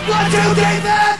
One, two, three, four.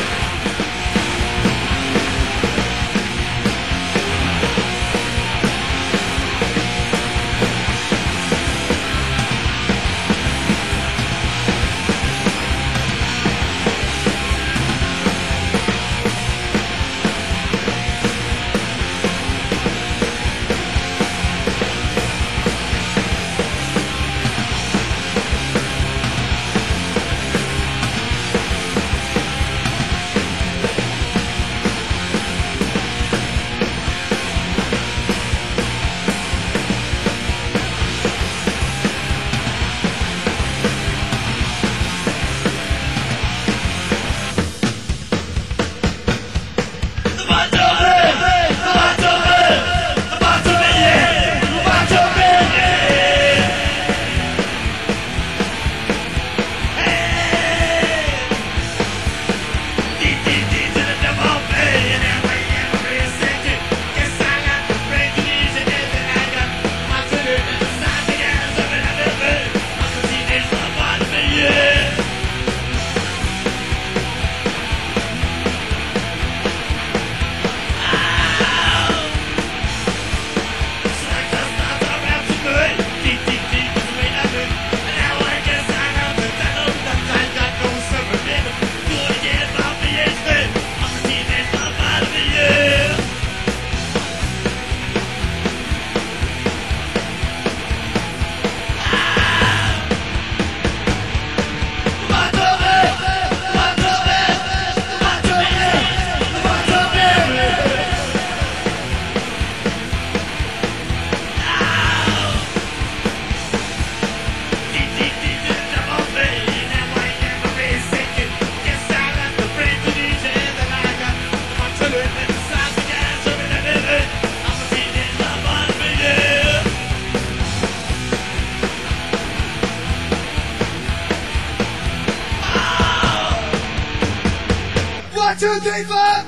One, two, three, four.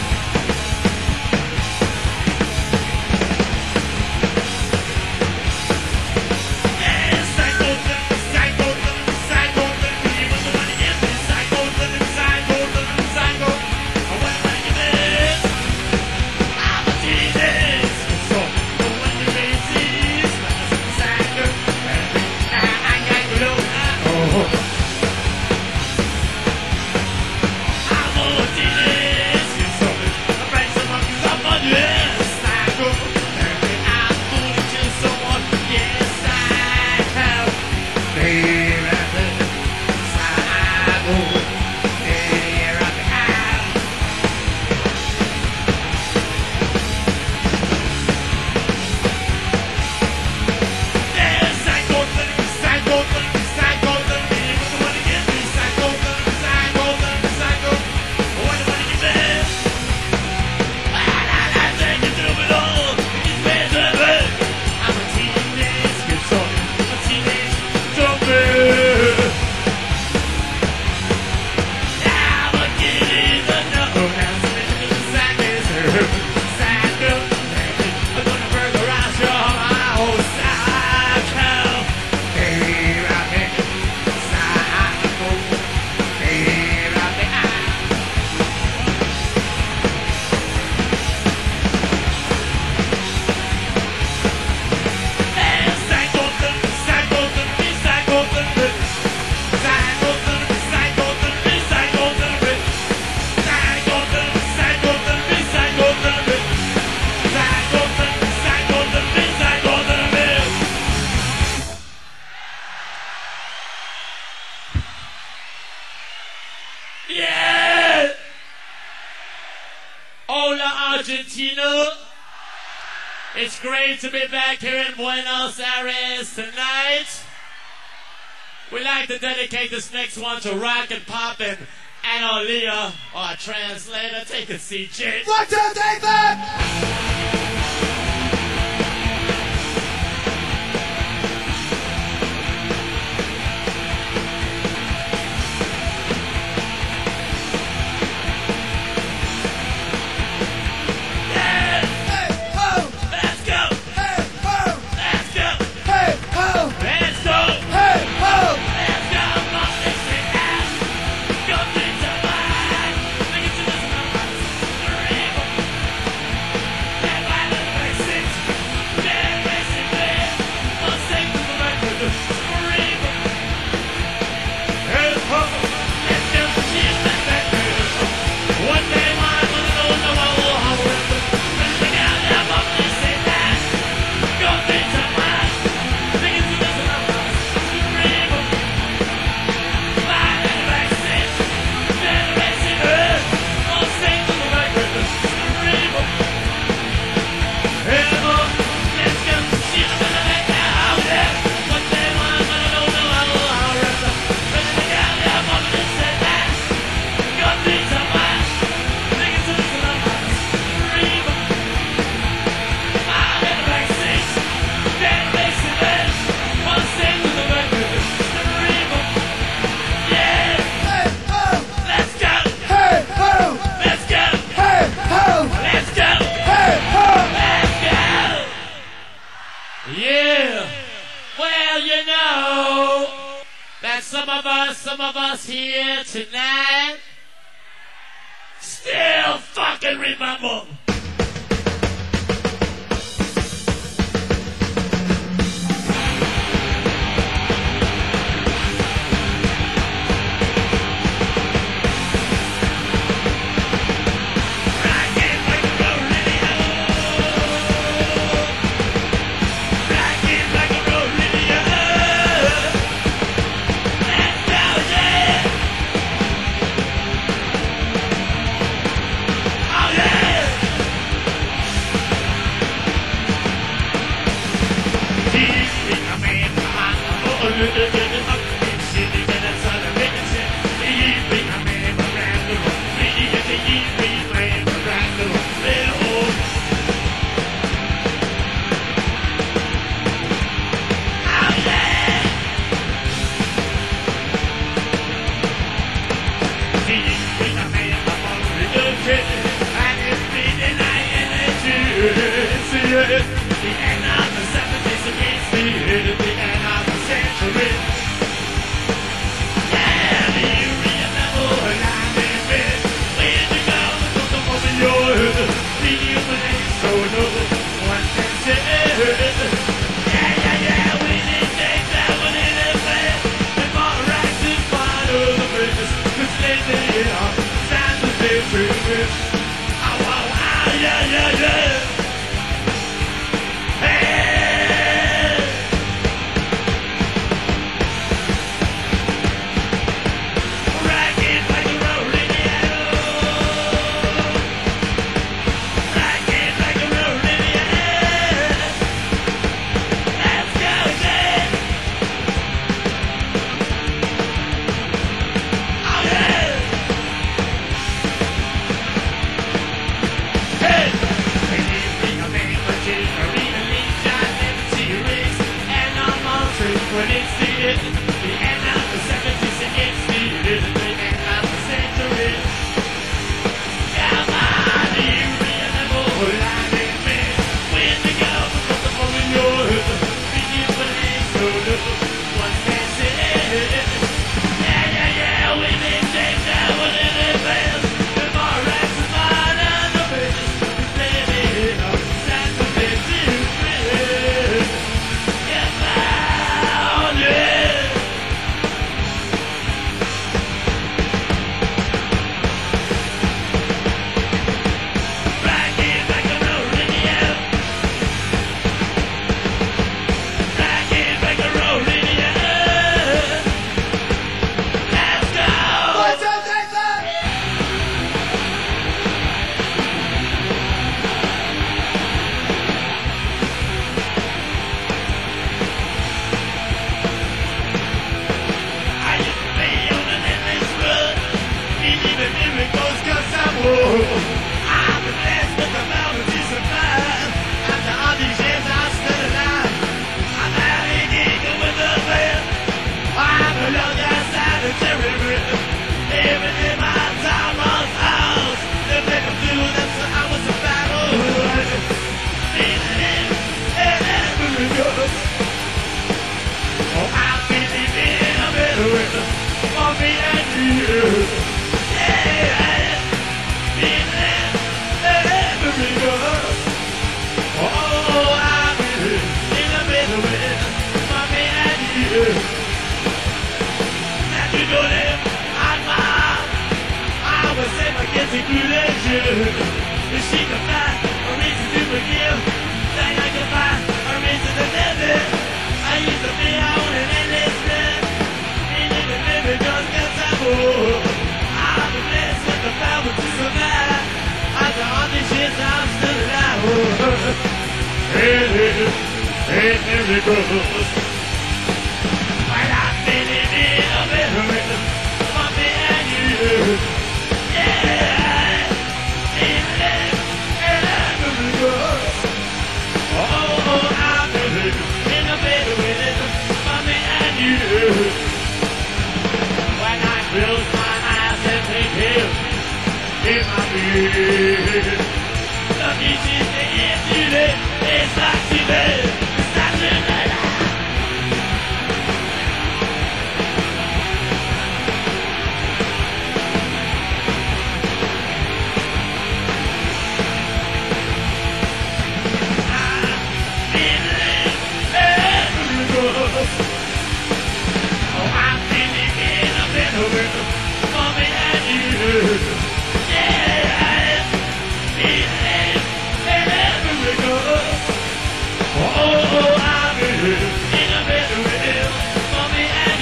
Yeah! Hola, Argentina! It's great to be back here in Buenos Aires tonight. We'd like to dedicate this next one to Rock and Pop and Analia, our translator. Take a seat, Jit. 1, 2, 3, 4. Let's go! Hey, ho! Let's go! some of us here tonight still fucking remember.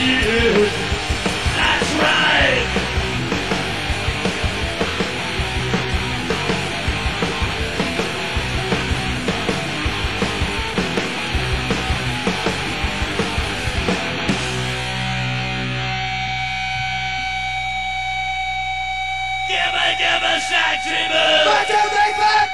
you. That's right. Give a shot, tribute. 1, 2, 3, 4.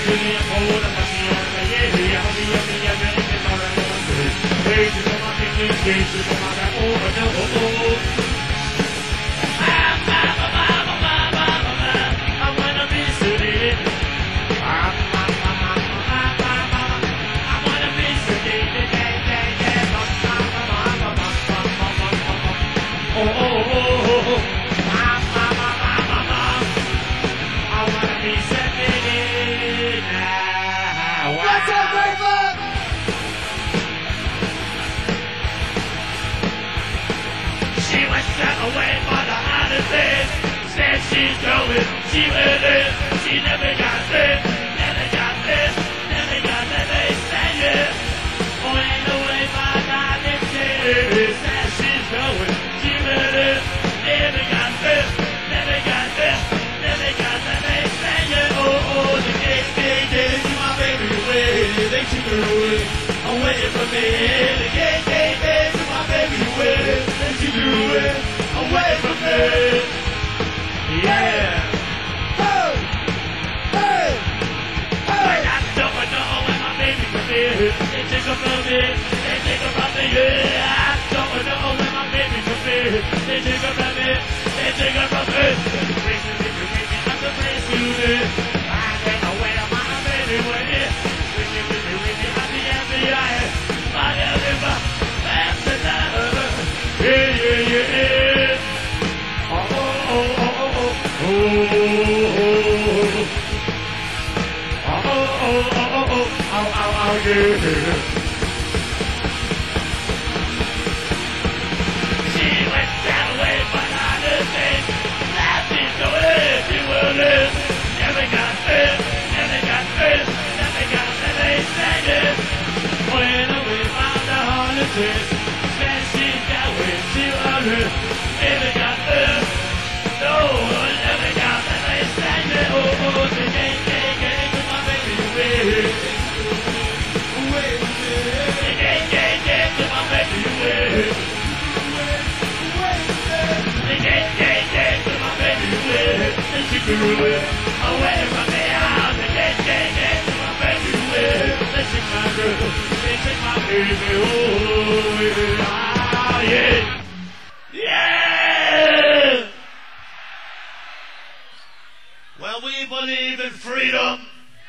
Well, we believe in freedom,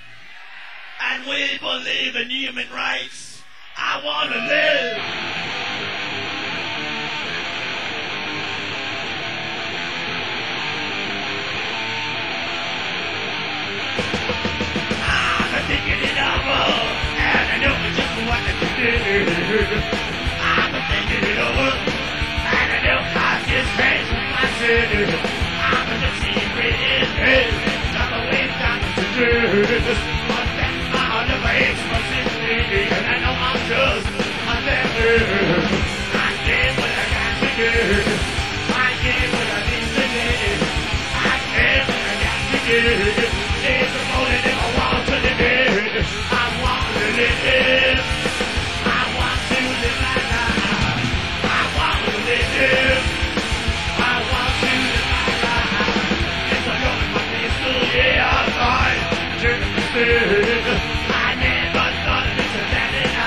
and we believe in human rights. I want to live. I'm thinking it over, and I know just what to do. I'm thinking it over, and I know I can change myself. I'm the secret is his. I'm the way down to do. But that's my never expressivity, and I know I'm just a level. I did what I got to do. I did what I need to do. I did what I got to do. It's the morning if I want to live. I want to live. I want to live my life. I want to live. I want to live my life. It's a young my pistol, yeah, I'm fine. I never thought of this and that, and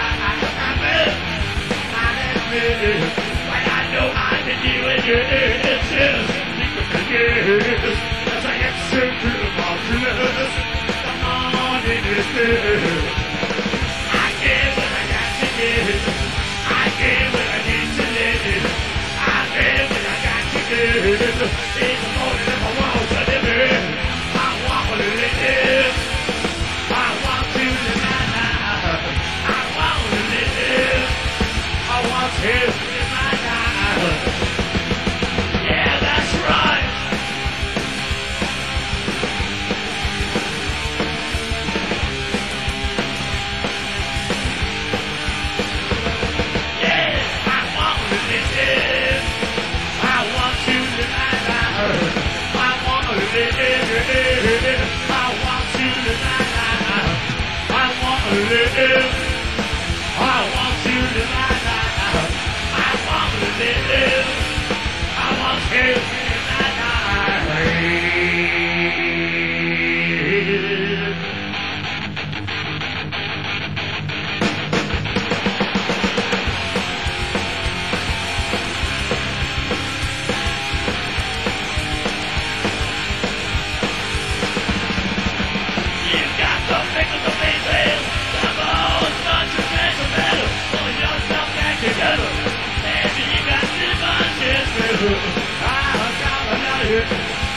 I live. But I know I can do it, it's just because yes, as I accept my goodness, the morning is good. I get what I got to give. I get what I need to live. I get what I got to give. In the morning if I want to live, I want to live. I want to live my life. I want to live. I want to live my life. Yeah, that's right. Yeah, I want to live. I want to live my life. I want to live. I want to live my life. I want to live. I want to live my life. I want to live. I want to live my life.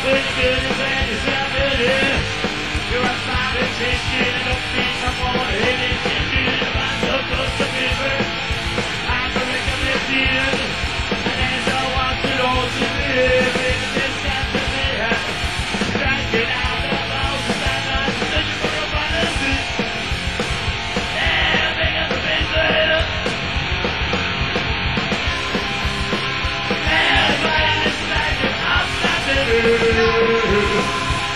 When you're good and bad, you're self-belief. You're a smiling chicken, I don't think I'm gonna hit it. You're about so close to me, but I'm a recommendation. And as I watch it all to live, it's just got to be happy. Trying to get out of the house, and I'm not looking for a fantasy. Yeah, big up the business. Yeah, man, it's like an outside.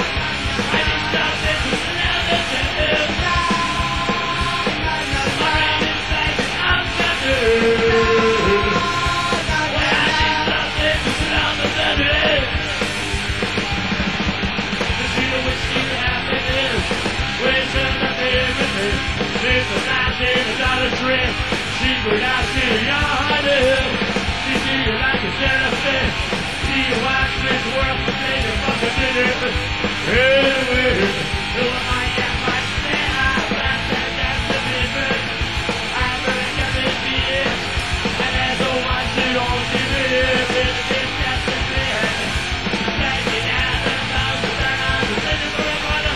She would not see your honey. She see you like a cellophane. See you watch this world for day to fucking dinner. Anyway, so I got my stand. That's the difference. I really got this beer. And as I watch it on TV, it's got to be happy. Take it out of the house, and I'm looking for a brother.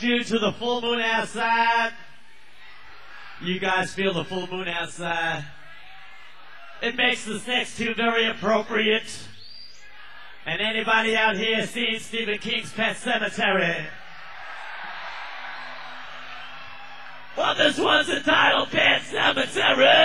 due to the full moon outside. You guys feel the full moon outside. It makes this next tune very appropriate. And anybody out here seen Stephen King's Pet Sematary? Well, this one's entitled Pet Sematary.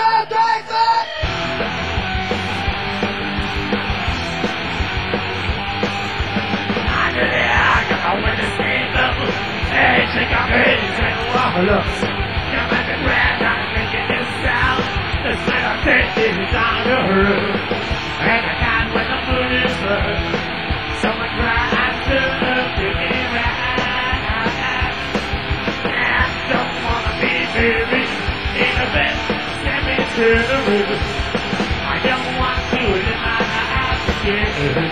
And I got when the moon is low, someone cries to me right. I don't wanna be buried in a bed, send me to the river. I don't want to live my life again.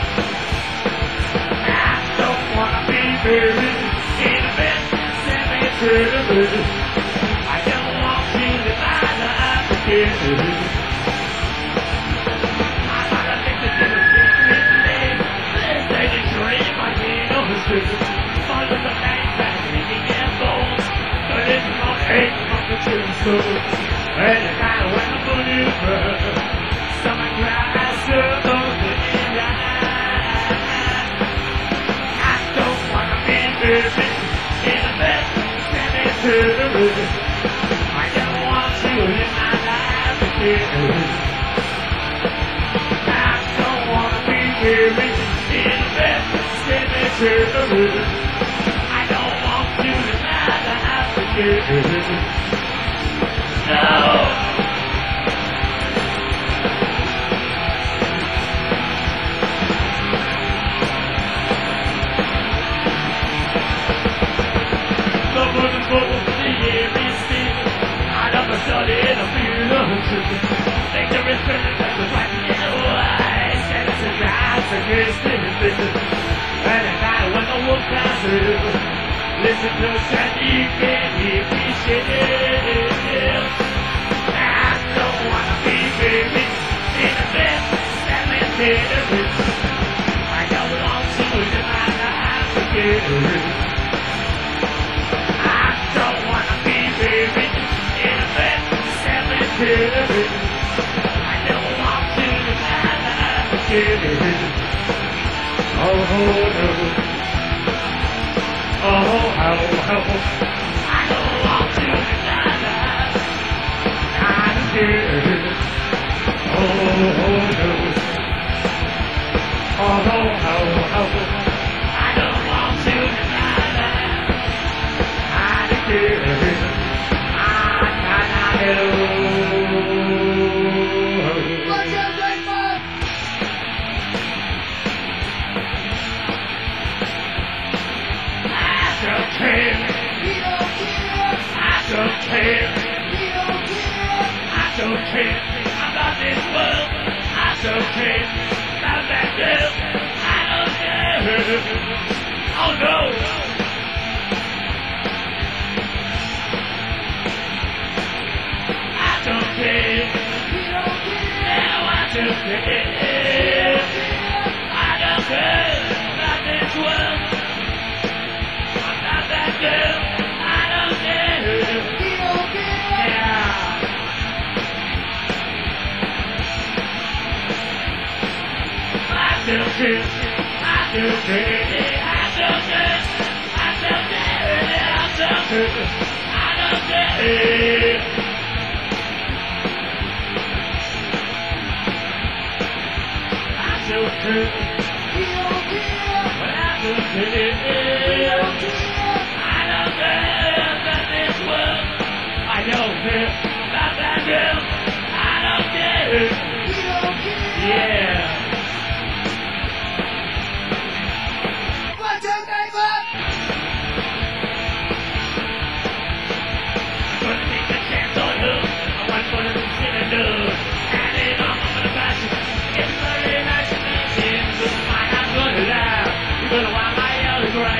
I don't wanna be buried in a bed, send me to the river. I don't want to live my life again. And the night when the moon is bright, summer clouds circle the air. I don't wanna be busy in a bed, standing to the river. I don't want to live my life again. I don't wanna be busy in a bed, standing to the river. I don't want to live my life again. No! The moon is full, the air is still. I never studied a few of truth. Victor is present, that's the black and white. Stand as a glass against the vision. And at night when the wolf comes through, listen to the sound you can hear me shake. I don't wanna be buried in a bed, standing there. I don't want to live my life again. I don't wanna be buried in a bed, standing there. I don't want to live my life again. Oh no. Oh, I don't want to live my life. Oh, no. I don't want to deny I don't care about this world. I don't care about that girl. I don't care. Oh no. I don't care. Now I don't care. I don't care about this world. About that girl. I don't care. I don't care. I don't care. Yeah. What's your name, Bob? Gonna take a chance on her. I'm gonna be sitting there. And then I'm gonna pass it. It's very nice to meet you. I'm gonna laugh. You're gonna want my autograph.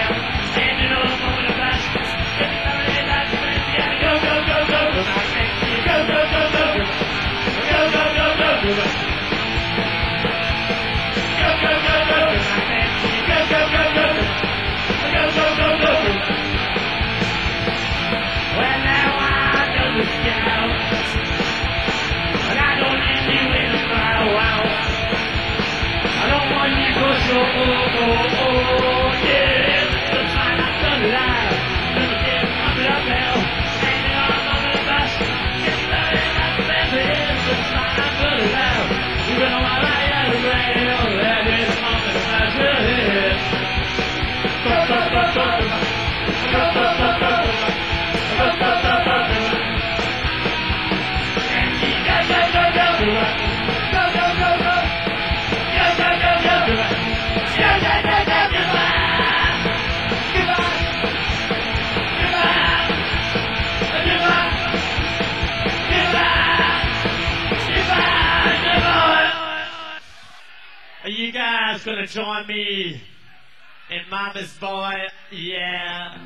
Are you guys gonna join me in Mama's Boy? Yeah.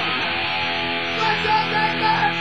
Let's go, David!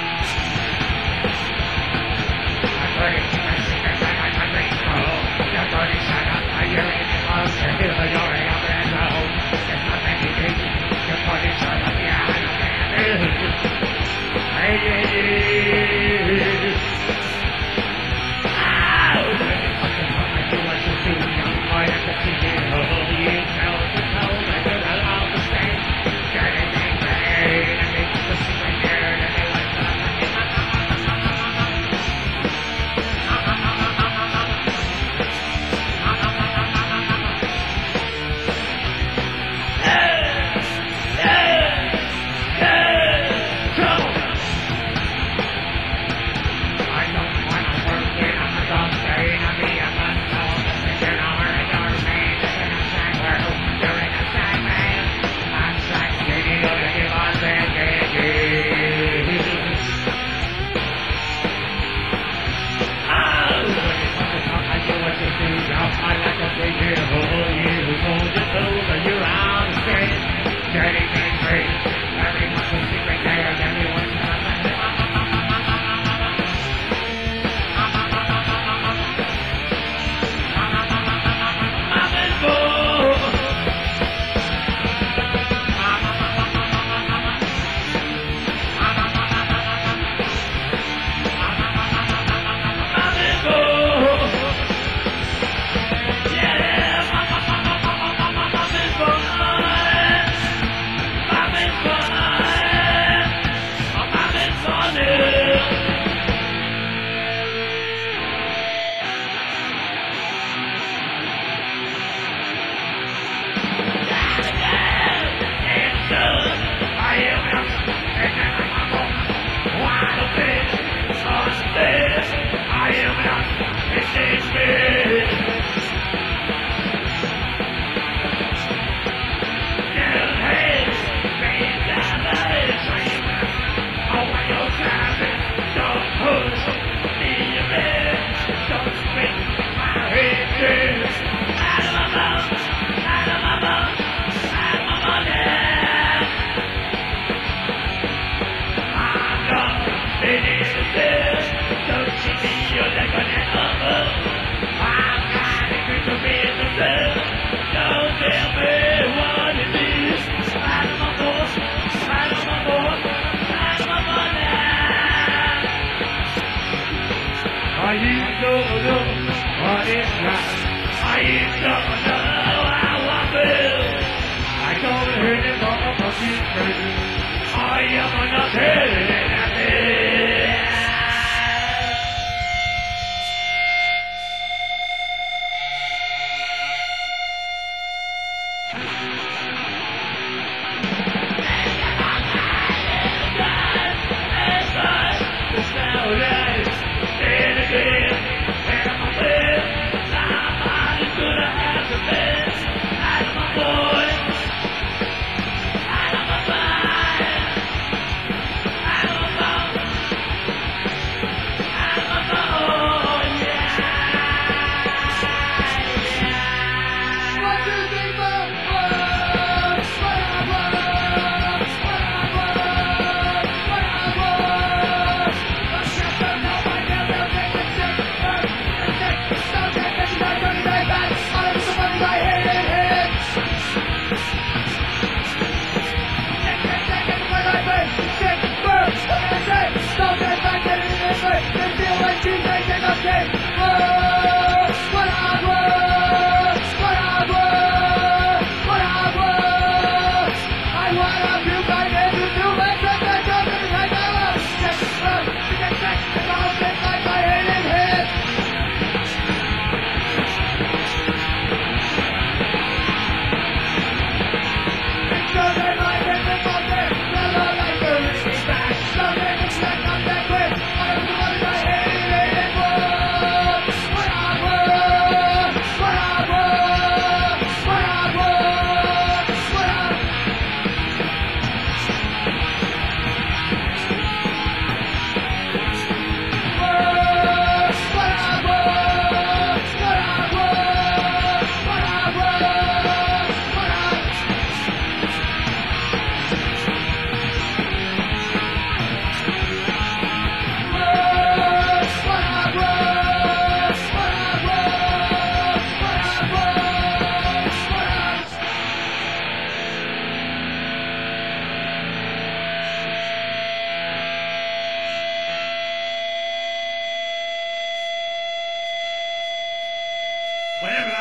I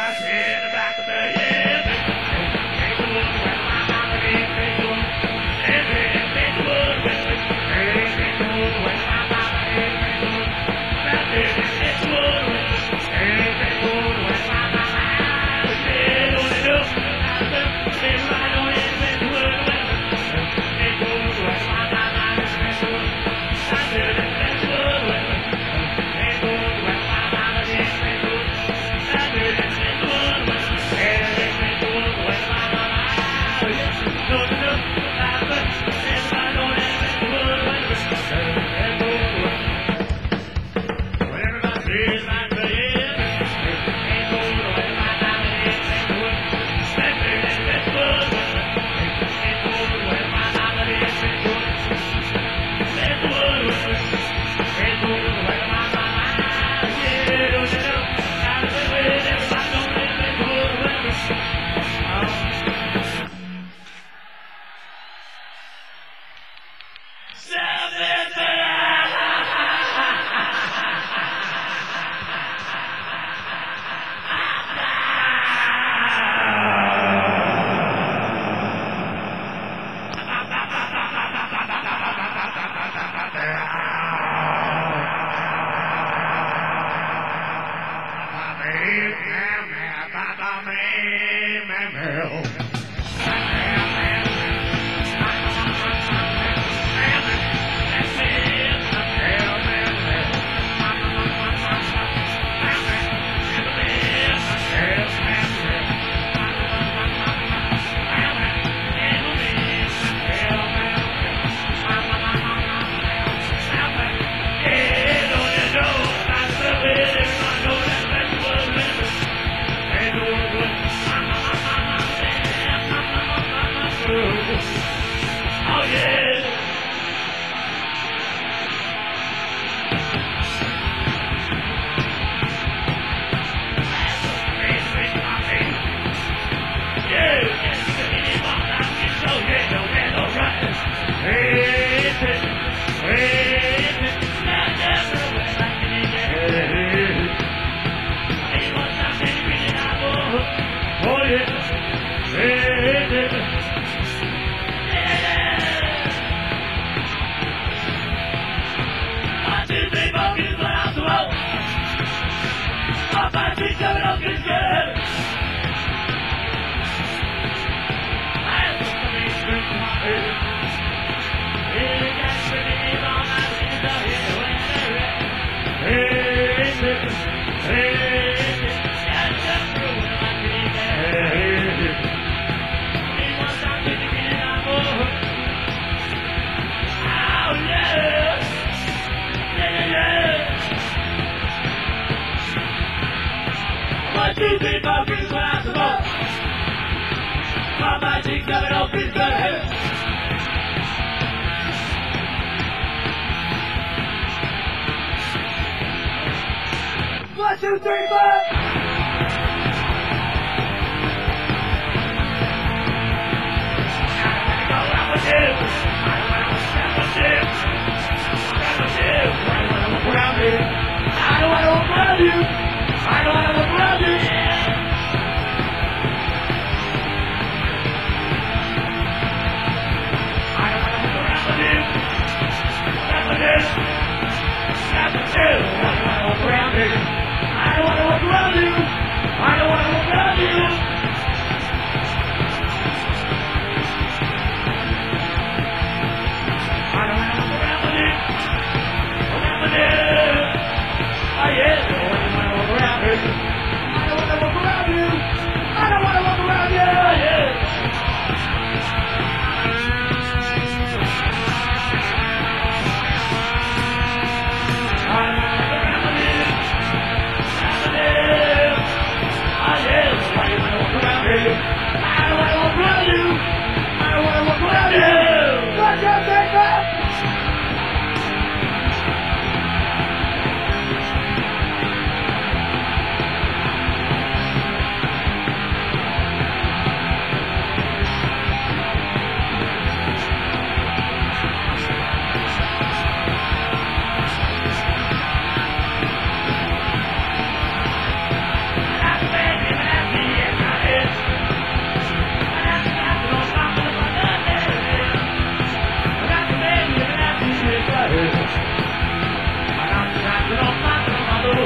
I don't wanna walk around you.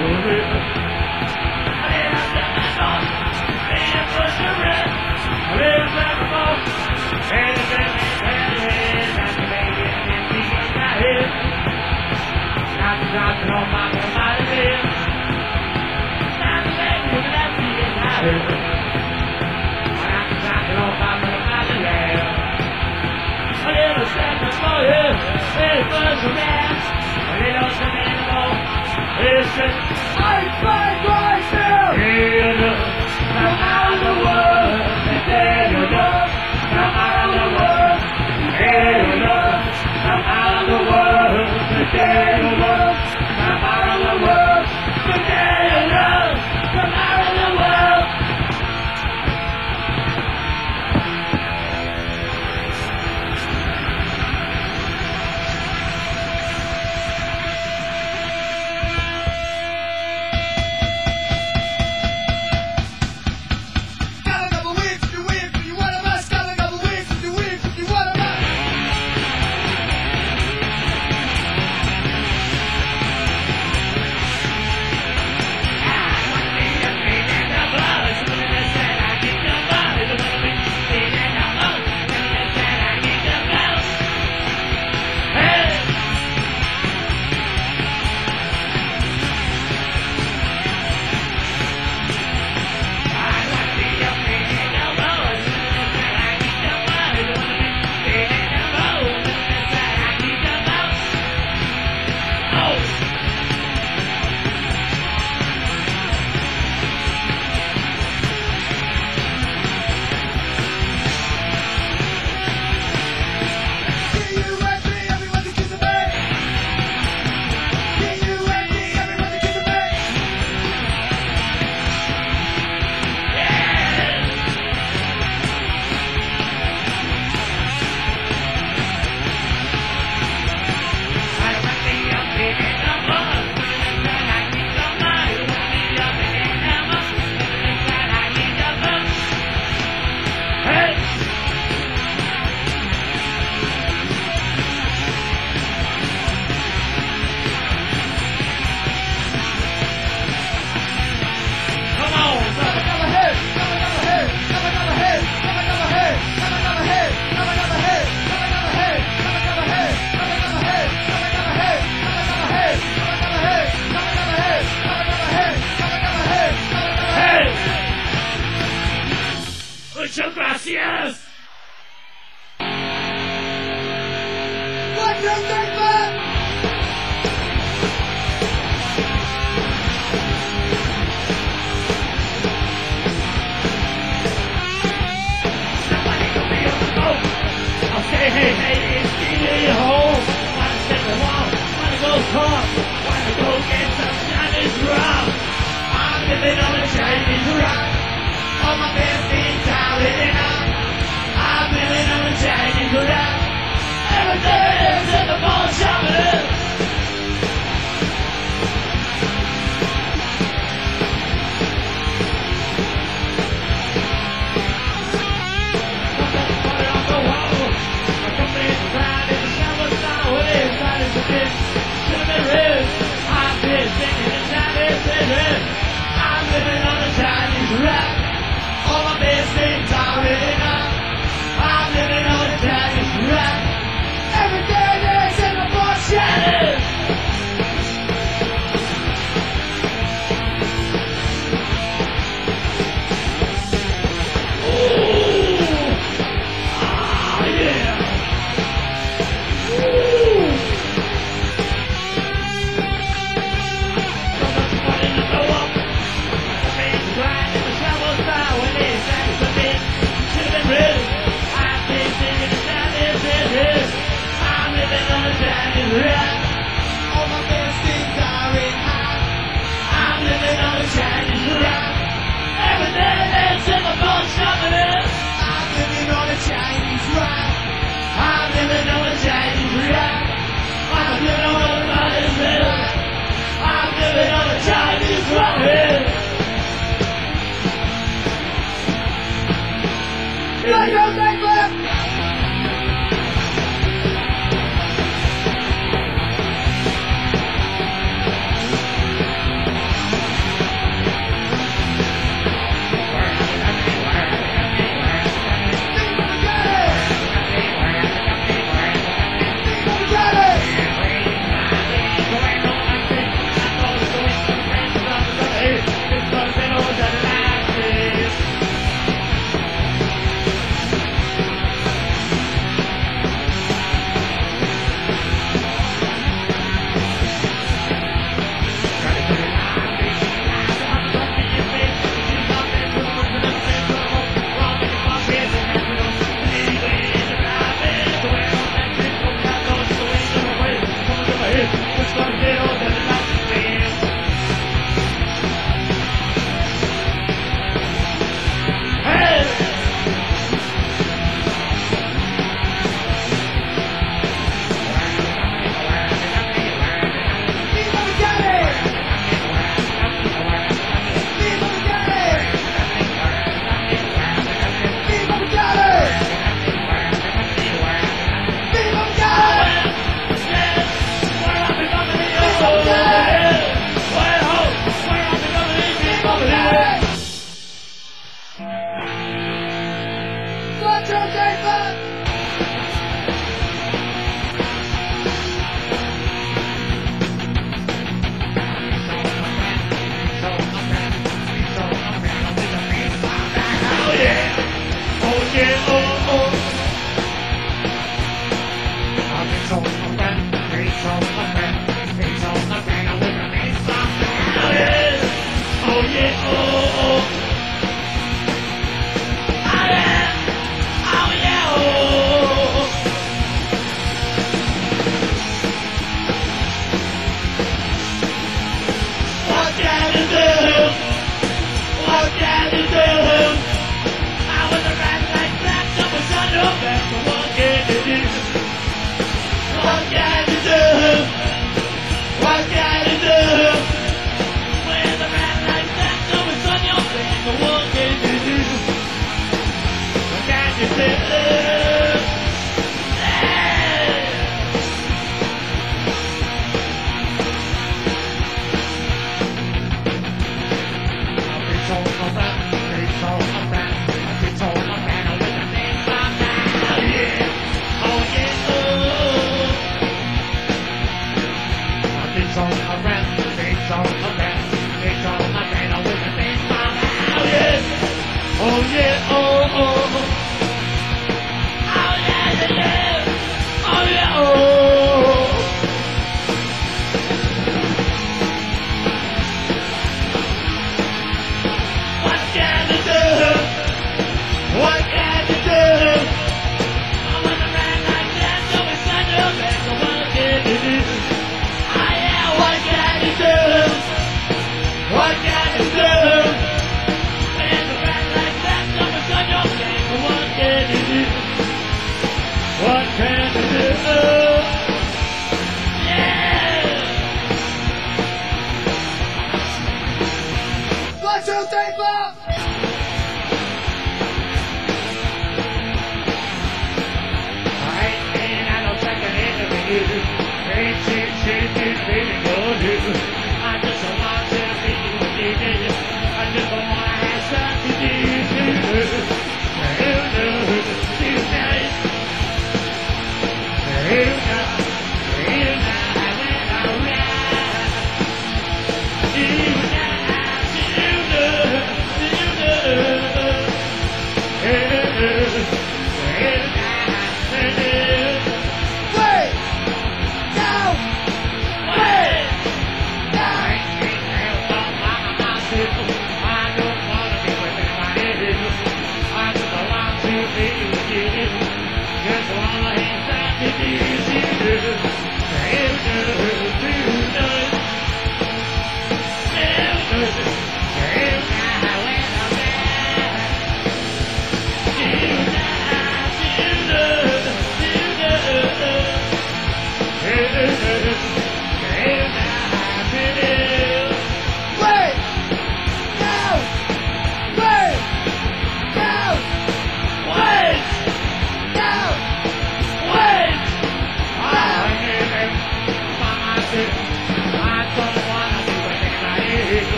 Muchas gracias. What do you think, man? Somebody go be on the boat. I'll say, hey, hey, it's me, you home. Wanna step along, wanna go talk, wanna go get some Chinese rum. I'm living on a Chinese rum. All my best things are living up. I'm living on a Chinese rum. Every day is in the ball shopping. I'm living on a Chinese rap. All my best things are living up. I'm living on a Chinese rap. Every day there's in the bullshit. 1, 2, 3, 4.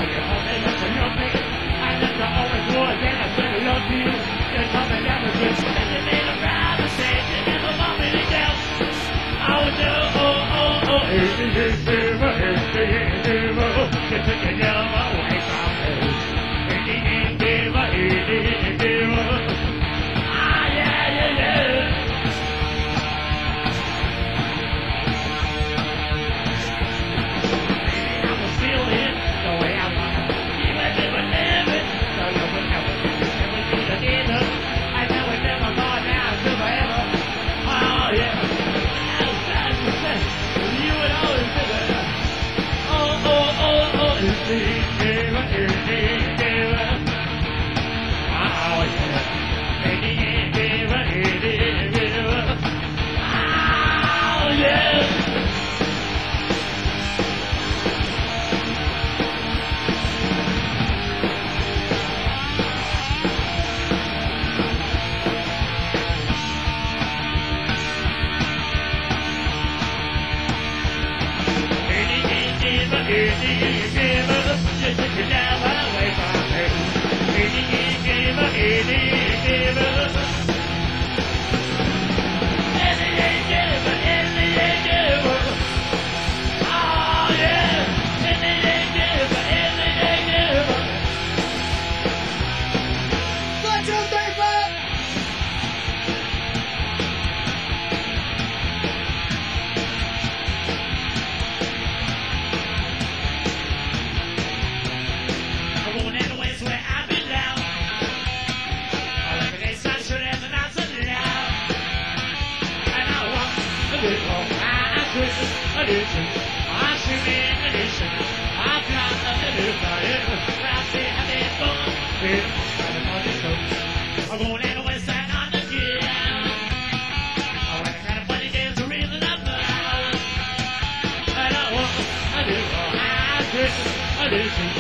Just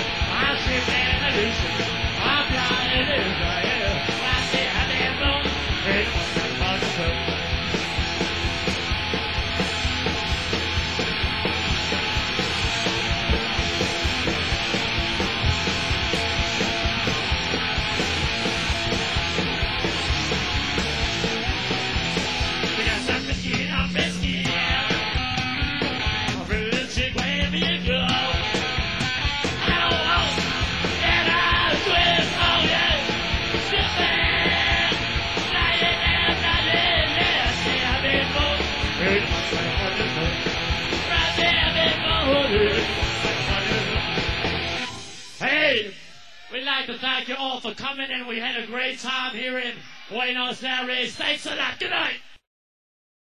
I'm sleeping in the ocean. I'm flying in Israel. I say I damn long. Hey, I'm the cook. We got something to get on biscuit. Hey, we'd like to thank you all for coming, and we had a great time here in Buenos Aires. Thanks a lot. Good night.